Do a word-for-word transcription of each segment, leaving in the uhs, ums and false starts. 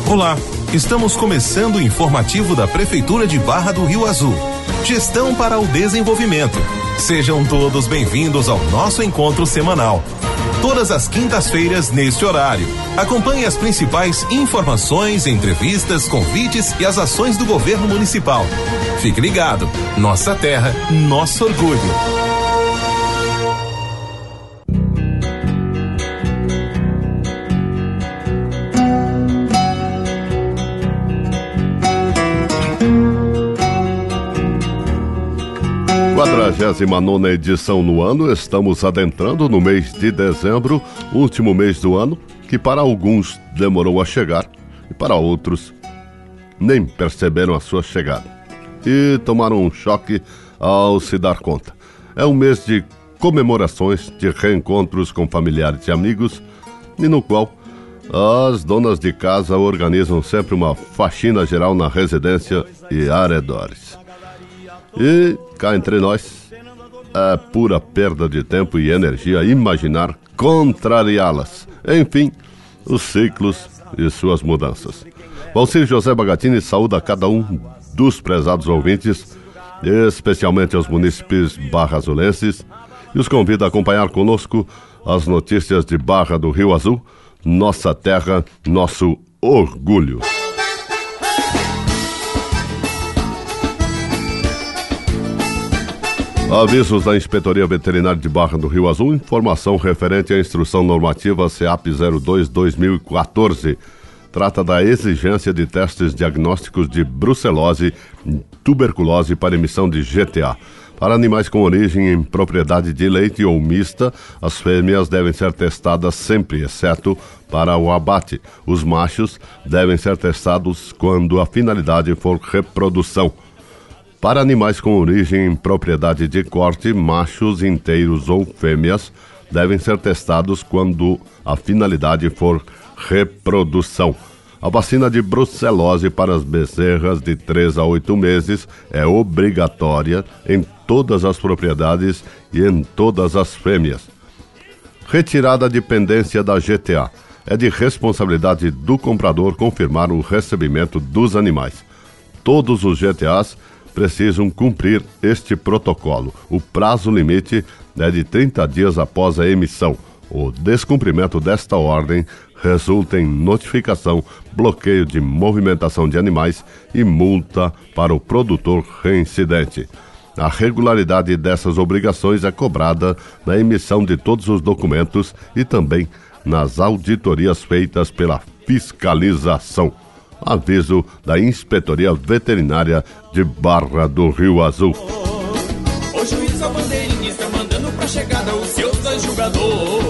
Olá, estamos começando o informativo da Prefeitura de Barra do Rio Azul. Gestão para o desenvolvimento. Sejam todos bem-vindos ao nosso encontro semanal. Todas as quintas-feiras neste horário. Acompanhe as principais informações, entrevistas, convites e as ações do governo municipal. Fique ligado. Nossa terra, nosso orgulho. quadragésima nona edição no ano, estamos adentrando no mês de dezembro, último mês do ano, que para alguns demorou a chegar e para outros nem perceberam a sua chegada e tomaram um choque ao se dar conta. É um mês de comemorações, de reencontros com familiares e amigos e no qual as donas de casa organizam sempre uma faxina geral na residência e arredores. E cá entre nós, é pura perda de tempo e energia imaginar contrariá-las. Enfim, os ciclos e suas mudanças. Valcir José Bagatini saúda cada um dos prezados ouvintes, especialmente aos munícipes barra-azulenses, e os convida a acompanhar conosco as notícias de Barra do Rio Azul, nossa terra, nosso orgulho. Avisos da Inspetoria Veterinária de Barra do Rio Azul, informação referente à Instrução Normativa C A P zero dois barra dois mil e quatorze. Trata da exigência de testes diagnósticos de brucelose e tuberculose para emissão de G T A. Para animais com origem em propriedade de leite ou mista, as fêmeas devem ser testadas sempre, exceto para o abate. Os machos devem ser testados quando a finalidade for reprodução. Para animais com origem em propriedade de corte, machos inteiros ou fêmeas devem ser testados quando a finalidade for reprodução. A vacina de brucelose para as bezerras de três a oito meses é obrigatória em todas as propriedades e em todas as fêmeas. Retirada de pendência da G T A. É de responsabilidade do comprador confirmar o recebimento dos animais. Todos os G T As precisam cumprir este protocolo. O prazo limite é de trinta dias após a emissão. O descumprimento desta ordem resulta em notificação, bloqueio de movimentação de animais e multa para o produtor reincidente. A regularidade dessas obrigações é cobrada na emissão de todos os documentos e também nas auditorias feitas pela fiscalização. Aviso da Inspetoria Veterinária de Barra do Rio Azul. O juiz a bandeirinha está mandando pra chegada os seus dois julgadores.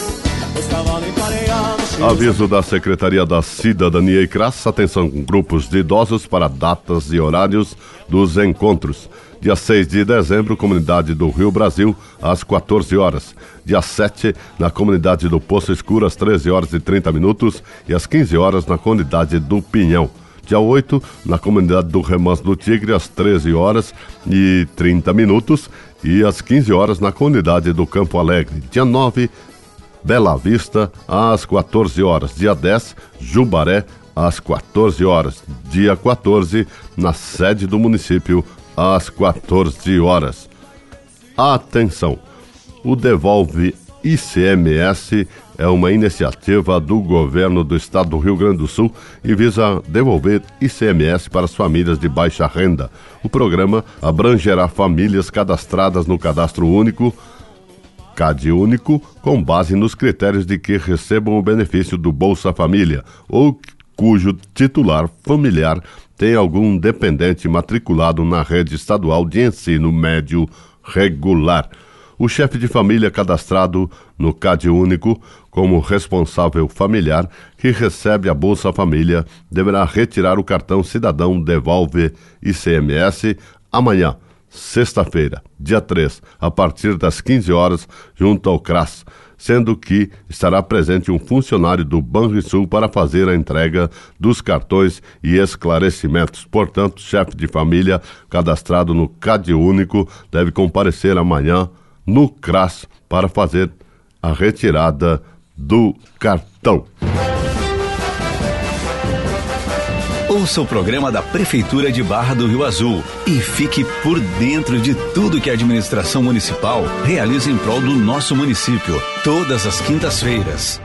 Aviso da Secretaria da Cidadania e C R A S, atenção com grupos de idosos para datas e horários dos encontros. Dia seis de dezembro, Comunidade do Rio Brasil, às quatorze horas. Dia sete, na Comunidade do Poço Escuro, às treze horas e trinta minutos. E às quinze horas, na Comunidade do Pinhão. Dia oito, na Comunidade do Remanso do Tigre, às treze horas e trinta minutos. E às quinze horas, na Comunidade do Campo Alegre. Dia nove, Bela Vista, às quatorze horas. Dia dez, Jubaré, às quatorze horas. Dia quatorze, na sede do município, às quatorze horas. Atenção! O Devolve I C M S é uma iniciativa do governo do estado do Rio Grande do Sul e visa devolver I C M S para as famílias de baixa renda. O programa abrangerá famílias cadastradas no Cadastro Único, CAD Único, com base nos critérios de que recebam o benefício do Bolsa Família ou cujo titular familiar tem algum dependente matriculado na rede estadual de ensino médio regular. O chefe de família cadastrado no CAD Único como responsável familiar que recebe a Bolsa Família deverá retirar o cartão Cidadão Devolve I C M S amanhã, sexta-feira, dia três, a partir das quinze horas, junto ao C R A S, sendo que estará presente um funcionário do Banrisul para fazer a entrega dos cartões e esclarecimentos. Portanto, chefe de família cadastrado no CAD Único deve comparecer amanhã no C R A S para fazer a retirada do cartão. Ouça o programa da Prefeitura de Barra do Rio Azul e fique por dentro de tudo que a administração municipal realiza em prol do nosso município, todas as quintas-feiras.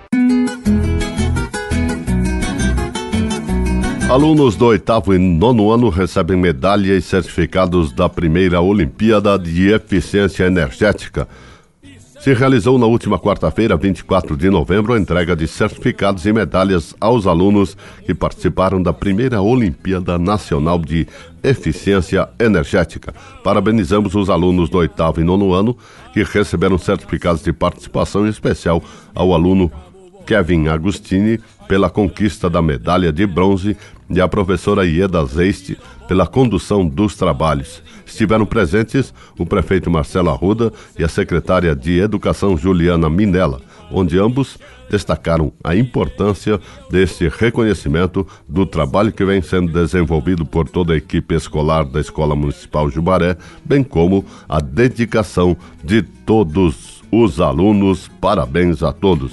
Alunos do oitavo e nono ano recebem medalha e certificados da primeira Olimpíada de Eficiência Energética. Se realizou na última quarta-feira, vinte e quatro de novembro, a entrega de certificados e medalhas aos alunos que participaram da primeira Olimpíada Nacional de Eficiência Energética. Parabenizamos os alunos do oitavo e nono ano que receberam certificados de participação, em especial ao aluno Kevin Agostini pela conquista da medalha de bronze e a professora Ieda Zeiste pela condução dos trabalhos. Estiveram presentes o prefeito Marcelo Arruda e a secretária de Educação Juliana Minella, onde ambos destacaram a importância desse reconhecimento do trabalho que vem sendo desenvolvido por toda a equipe escolar da Escola Municipal Jubaré, bem como a dedicação de todos os alunos. Parabéns a todos.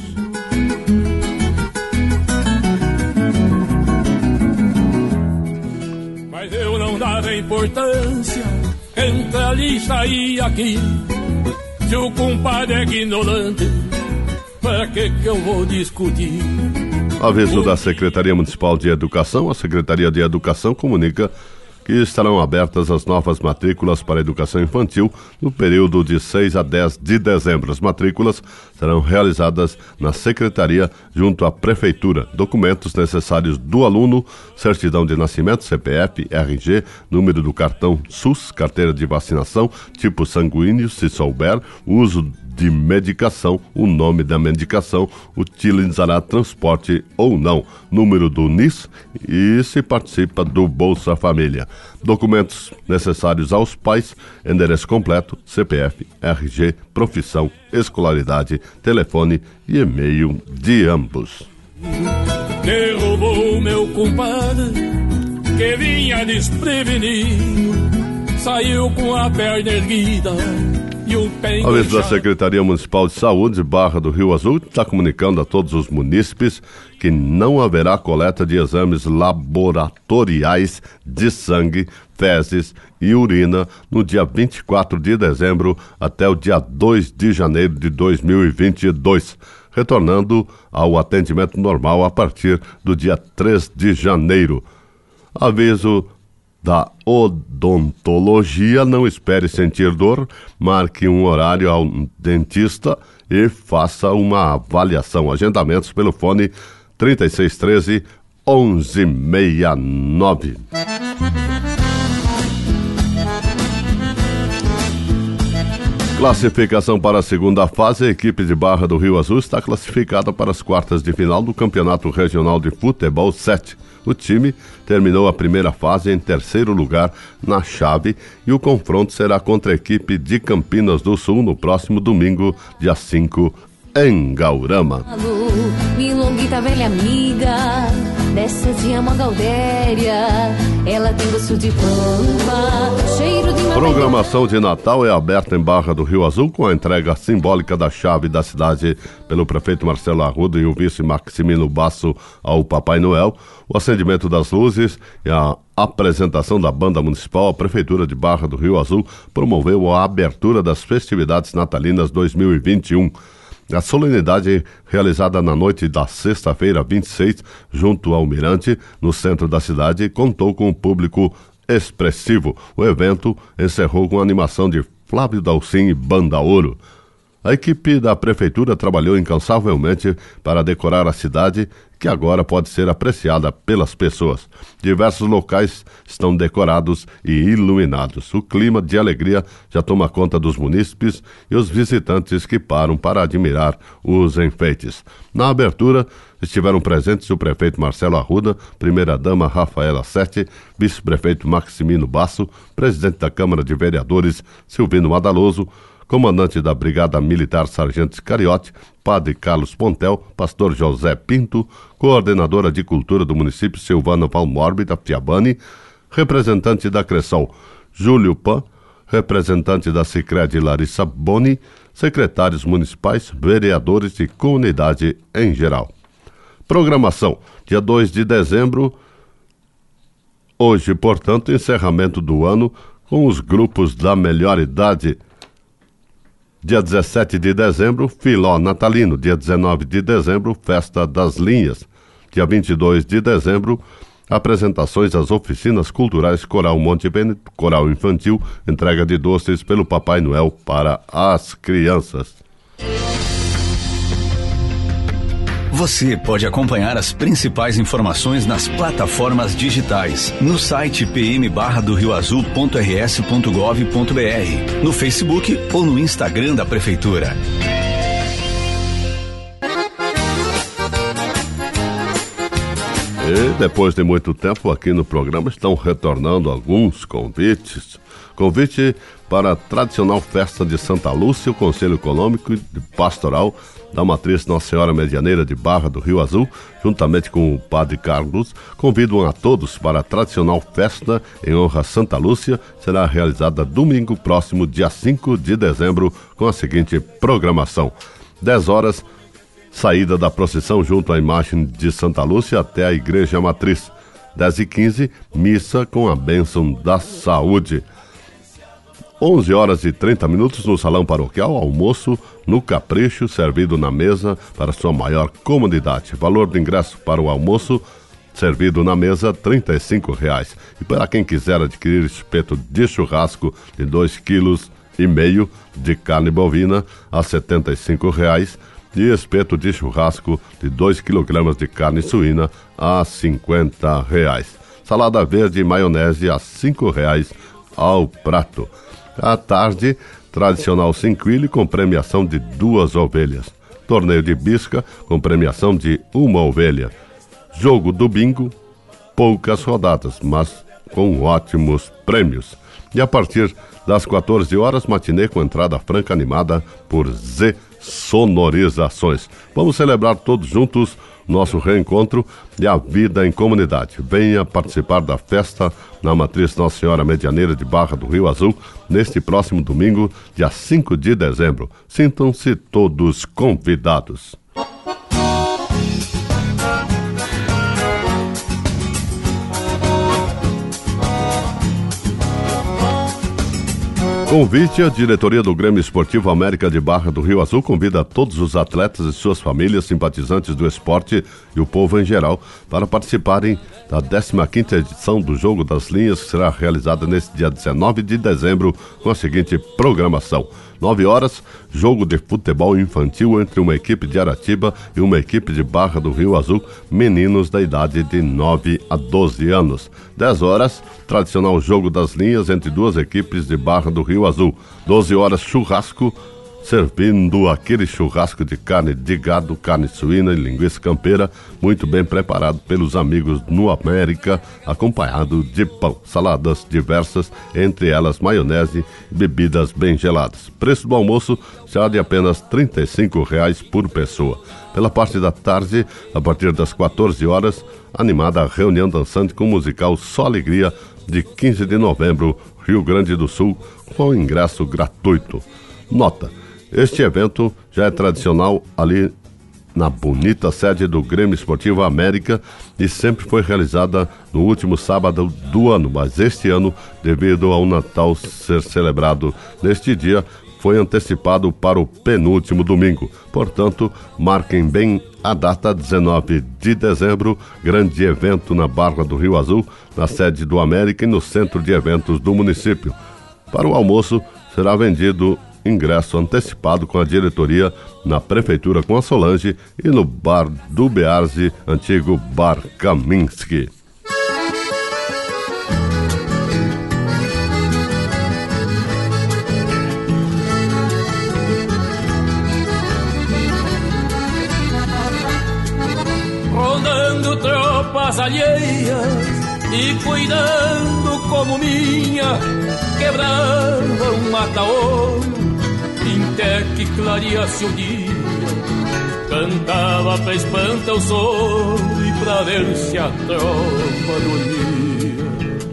Mas eu não dava importância entre ali e aqui. Se o compadre é ignorante, para que que eu vou discutir? Aviso da Secretaria Municipal de Educação. A Secretaria de Educação comunica que estarão abertas as novas matrículas para a educação infantil no período de seis a dez de dezembro. As matrículas serão realizadas na Secretaria junto à Prefeitura. Documentos necessários do aluno: certidão de nascimento, C P F, R G, número do cartão SUS, carteira de vacinação, tipo sanguíneo, se souber, uso de medicação, o nome da medicação, utilizará transporte ou não, número do N I S e se participa do Bolsa Família. Documentos necessários aos pais: endereço completo, C P F, R G, profissão, escolaridade, telefone e e-mail de ambos. Derrubou meu compadre, que vinha desprevenido, saiu com a perna erguida. A vez da Secretaria Municipal de Saúde, Barra do Rio Azul, está comunicando a todos os munícipes que não haverá coleta de exames laboratoriais de sangue, fezes e urina no dia vinte e quatro de dezembro até o dia dois de janeiro de dois mil e vinte e dois, retornando ao atendimento normal a partir do dia três de janeiro. Aviso da odontologia: não espere sentir dor, marque um horário ao dentista e faça uma avaliação. Agendamentos pelo fone trinta e seis treze, onze sessenta e nove. Classificação para a segunda fase. A equipe de Barra do Rio Azul está classificada para as quartas de final do Campeonato Regional de Futebol sete. O time terminou a primeira fase em terceiro lugar na chave e o confronto será contra a equipe de Campinas do Sul no próximo domingo, dia cinco, em Gaurama. Alô, milonguita velha amiga, dessa de ama Galdéria, ela tem gosto de pampa, cheiro de... Programação de Natal é aberta em Barra do Rio Azul com a entrega simbólica da chave da cidade pelo prefeito Marcelo Arruda e o vice Maximino Basso ao Papai Noel, o acendimento das luzes e a apresentação da banda municipal. A Prefeitura de Barra do Rio Azul promoveu a abertura das festividades natalinas dois mil e vinte e um. A solenidade, realizada na noite da sexta-feira, vinte e seis, junto ao Mirante, no centro da cidade, contou com um público expressivo. O evento encerrou com a animação de Flávio Dalcin e Banda Ouro. A equipe da Prefeitura trabalhou incansavelmente para decorar a cidade, que agora pode ser apreciada pelas pessoas. Diversos locais estão decorados e iluminados. O clima de alegria já toma conta dos munícipes e os visitantes que param para admirar os enfeites. Na abertura, estiveram presentes o prefeito Marcelo Arruda, primeira-dama Rafaela Sete, vice-prefeito Maximino Basso, presidente da Câmara de Vereadores Silvino Madaloso, comandante da Brigada Militar Sargento Cariote, padre Carlos Pontel, pastor José Pinto, coordenadora de cultura do município Silvana Valmorbe da Fiabani, representante da Cressol Júlio Pan, representante da Sicredi Larissa Boni, secretários municipais, vereadores e comunidade em geral. Programação: dia dois de dezembro, Hoje, portanto, encerramento do ano com os grupos da melhor idade. Dia dezessete de dezembro, Filó Natalino. Dia dezenove de dezembro, Festa das Linhas. Dia vinte e dois de dezembro, apresentações às oficinas culturais Coral Monte Bennett, Coral Infantil, entrega de doces pelo Papai Noel para as crianças. Você pode acompanhar as principais informações nas plataformas digitais, no site pm barra do rio azul ponto r s ponto gov ponto b r, no Facebook ou no Instagram da Prefeitura. E depois de muito tempo aqui no programa estão retornando alguns convites. Convite para a tradicional festa de Santa Lúcia, o Conselho Econômico e Pastoral da Matriz Nossa Senhora Medianeira de Barra do Rio Azul, juntamente com o Padre Carlos, convidam a todos para a tradicional festa em honra a Santa Lúcia. Será realizada domingo próximo, dia cinco de dezembro, com a seguinte programação: dez horas, saída da procissão junto à imagem de Santa Lúcia até a Igreja Matriz. dez e quinze, missa com a bênção da saúde. onze horas e trinta minutos no Salão Paroquial, almoço no Capricho, servido na mesa para sua maior comunidade. Valor do ingresso para o almoço servido na mesa, trinta e cinco reais. E para quem quiser adquirir espeto de churrasco de dois quilos e meio de carne bovina a setenta e cinco reais, e espeto de churrasco de dois quilogramas de carne suína a cinquenta reais. Salada verde e maionese a cinco reais ao prato. À tarde, tradicional cinquilho com premiação de duas ovelhas. Torneio de bisca com premiação de uma ovelha. Jogo do bingo, poucas rodadas, mas com ótimos prêmios. E a partir das quatorze horas, matinê com entrada franca animada por Z Sonorizações. Vamos celebrar todos juntos nosso reencontro e a vida em comunidade. Venha participar da festa na Matriz Nossa Senhora Medianeira de Barra do Rio Azul, neste próximo domingo, dia cinco de dezembro. Sintam-se todos convidados. Convite à diretoria do Grêmio Esportivo América de Barra do Rio Azul convida a todos os atletas e suas famílias, simpatizantes do esporte e o povo em geral para participarem da décima quinta edição do Jogo das Linhas, que será realizada neste dia dezenove de dezembro com a seguinte programação: nove horas, jogo de futebol infantil entre uma equipe de Aratiba e uma equipe de Barra do Rio Azul, meninos da idade de nove a doze anos. dez horas, tradicional jogo das linhas entre duas equipes de Barra do Rio Azul. doze horas, churrasco, servindo aquele churrasco de carne de gado, carne suína e linguiça campeira, muito bem preparado pelos amigos no América, acompanhado de pão, saladas diversas, entre elas maionese e bebidas bem geladas. Preço do almoço será de apenas trinta e cinco reais por pessoa. Pela parte da tarde, a partir das quatorze horas, animada a reunião dançante com o musical Só Alegria, de quinze de novembro, Rio Grande do Sul, com ingresso gratuito. Nota: este evento já é tradicional ali na bonita sede do Grêmio Esportivo América e sempre foi realizada no último sábado do ano, mas este ano, devido ao Natal ser celebrado neste dia, foi antecipado para o penúltimo domingo. Portanto, marquem bem a data, dezenove de dezembro, grande evento na Barra do Rio Azul, na sede do América e no centro de eventos do município. Para o almoço, será vendido ingresso antecipado com a diretoria na Prefeitura com a Solange e no Bar do Bearze, antigo Bar Kaminski. Rondando tropas alheias e cuidando como minha, quebrava um mata-olho até que clareasse o dia, cantava pra espantar o sol e pra ver se a tropa dormia.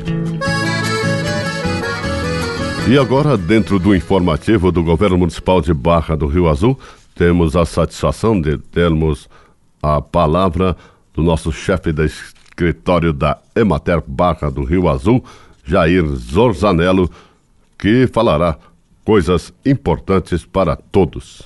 E agora, dentro do informativo do Governo Municipal de Barra do Rio Azul, temos a satisfação de termos a palavra do nosso chefe da escritório da Emater Barra do Rio Azul, Jair Zorzanello, que falará coisas importantes para todos.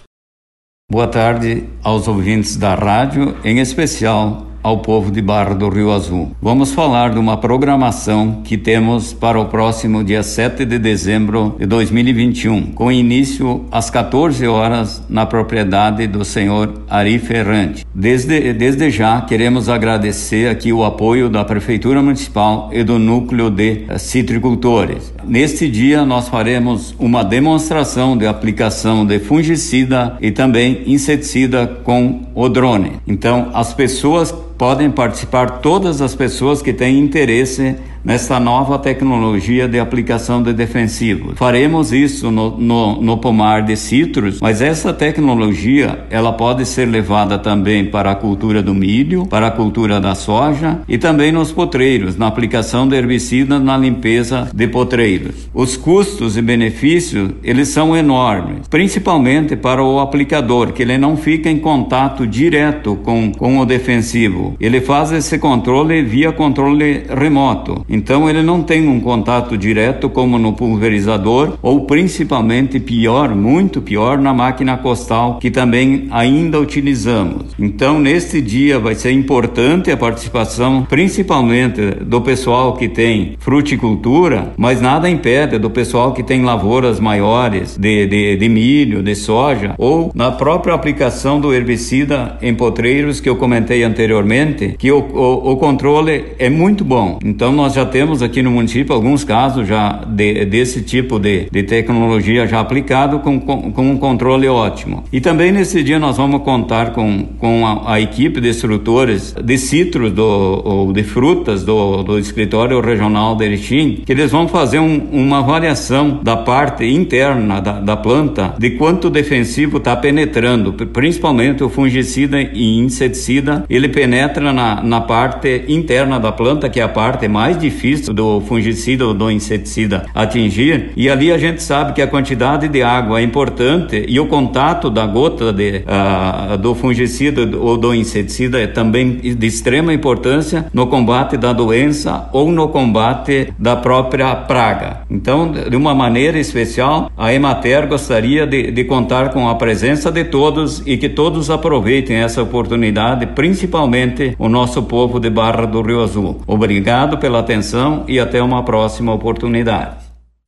Boa tarde aos ouvintes da rádio, em especial ao povo de Barra do Rio Azul. Vamos falar de uma programação que temos para o próximo dia sete de dezembro de dois mil e vinte e um, com início às quatorze horas na propriedade do senhor Ari Ferrante. Desde, desde já queremos agradecer aqui o apoio da Prefeitura Municipal e do Núcleo de Citricultores. Neste dia nós faremos uma demonstração de aplicação de fungicida e também inseticida com o drone. Então as pessoas podem participar, todas as pessoas que têm interesse nesta nova tecnologia de aplicação de defensivos. Faremos isso no, no, no pomar de citros, mas essa tecnologia ela pode ser levada também para a cultura do milho, para a cultura da soja e também nos potreiros, na aplicação de herbicidas na limpeza de potreiros. Os custos e benefícios, eles são enormes, principalmente para o aplicador, que ele não fica em contato direto com, com o defensivo. Ele faz esse controle via controle remoto. Então ele não tem um contato direto como no pulverizador, ou principalmente pior, muito pior, na máquina costal, que também ainda utilizamos. Então neste dia vai ser importante a participação principalmente do pessoal que tem fruticultura, mas nada impede do pessoal que tem lavouras maiores de, de, de milho, de soja, ou na própria aplicação do herbicida em potreiros que eu comentei anteriormente, que o, o, o controle é muito bom. Então nós já temos aqui no município alguns casos já de, desse tipo de, de tecnologia já aplicado com, com, com um controle ótimo. E também nesse dia nós vamos contar com, com a, a equipe de instrutores de citros do, ou de frutas do, do escritório regional de Erechim, que eles vão fazer um, uma avaliação da parte interna da, da planta, de quanto defensivo está penetrando, principalmente o fungicida e inseticida, ele penetra na, na parte interna da planta, que é a parte mais difícil do fungicida ou do inseticida atingir, e ali a gente sabe que a quantidade de água é importante e o contato da gota de, uh, do fungicida ou do inseticida é também de extrema importância no combate da doença ou no combate da própria praga. Então, de uma maneira especial, a Emater gostaria de, de contar com a presença de todos e que todos aproveitem essa oportunidade, principalmente o nosso povo de Barra do Rio Azul. Obrigado pela atenção e até uma próxima oportunidade.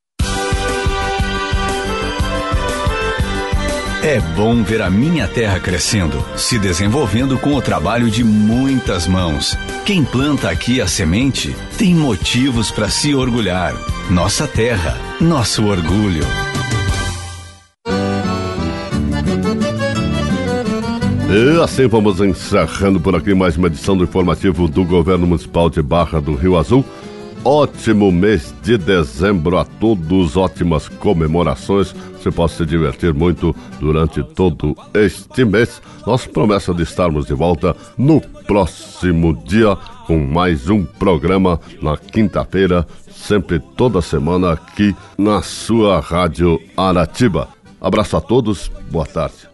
É bom ver a minha terra crescendo, se desenvolvendo com o trabalho de muitas mãos. Quem planta aqui a semente tem motivos para se orgulhar. Nossa terra, nosso orgulho. E assim vamos encerrando por aqui mais uma edição do informativo do Governo Municipal de Barra do Rio Azul. Ótimo mês de dezembro a todos, ótimas comemorações. Você pode se divertir muito durante todo este mês. Nossa promessa de estarmos de volta no próximo dia com mais um programa na quinta-feira, sempre toda semana aqui na sua Rádio Aratiba. Abraço a todos, boa tarde.